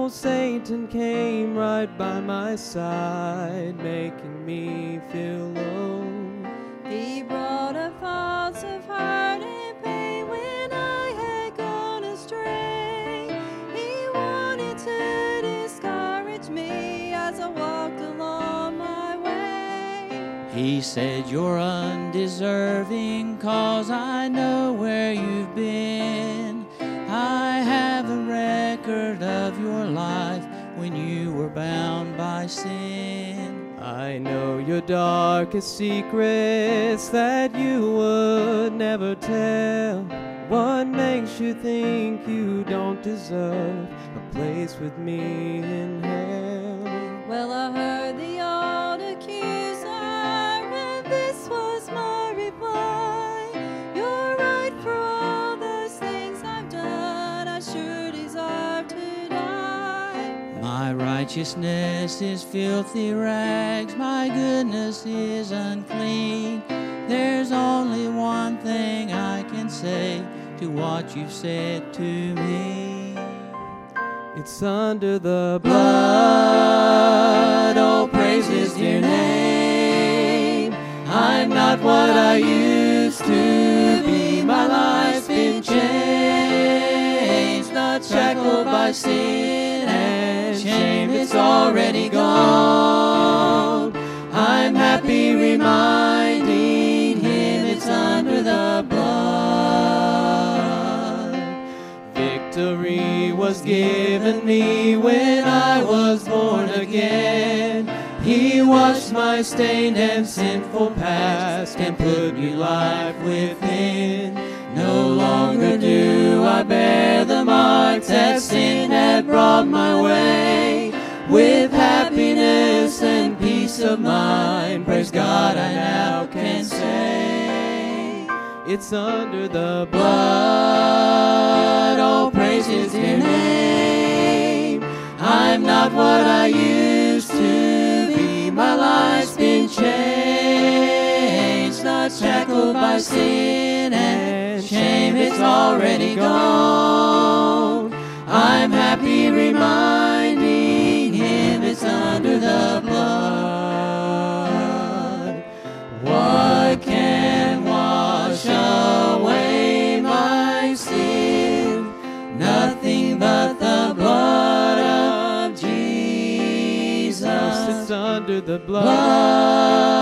old Satan came right by my side, making me feel low. He brought a thoughts of hurt and pain when I had gone astray. He wanted to discourage me as I walked along my way. He said, "You're undeserving, 'cause I know where you've been. I have a record of your life when you were bound by sin. I know your darkest secrets that you would never tell. What makes you think you don't deserve a place with me in hell?" Well, I heard the old accuser, and this was my reply. You're right for all those things I've done. I sure deserve to die. My righteousness is filthy rags, my goodness is unclean. There's only one thing I can say to what you've said to me. It's under the blood, oh praise his dear name. I'm not what I used to be, my life's been changed. Not shackled by sin and shame, it's already gone. I'm happy reminding him it's under the blood. Victory was given me when I was born again. He washed my stained and sinful past and put new life within. No longer do I bear the marks that sin had brought my way. With happiness and peace of mind, praise God, I now can say, it's under the blood, oh praise his dear name. I'm not what I used to be, my life's been changed. Not shackled by sin and shame, it's already gone. I'm happy reminding him it's under the blood. What can wash away my sin? Nothing but the blood of Jesus. It's under the blood.